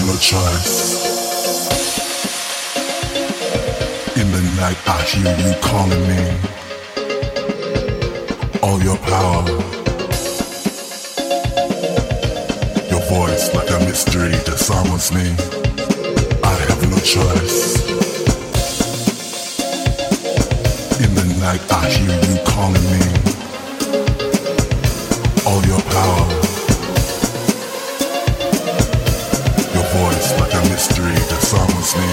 no choice. In the night I hear you calling me. All your power. Your voice like a mystery that summons me. I have no choice. In the night I hear you calling me. All your power. Your voice like a mystery that summons me.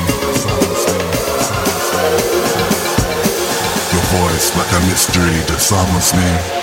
Your voice like a mystery that summons me.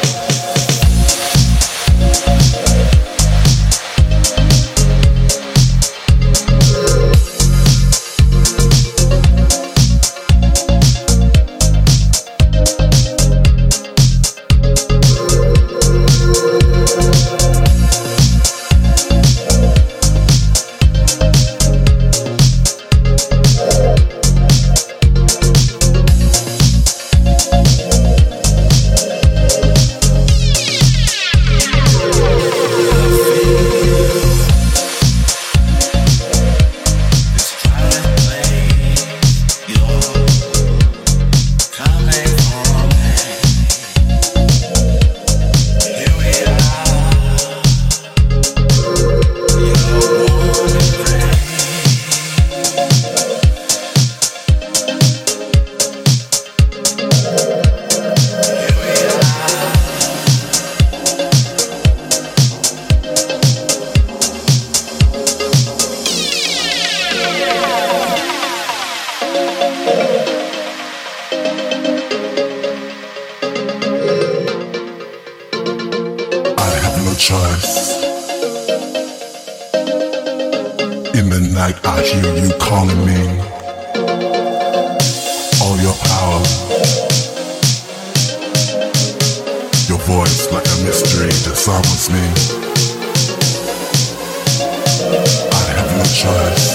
Choice. In the night I hear you calling me. All your power. Your voice like a mystery that summons me. I have no choice.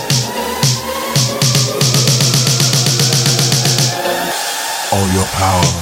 All your power.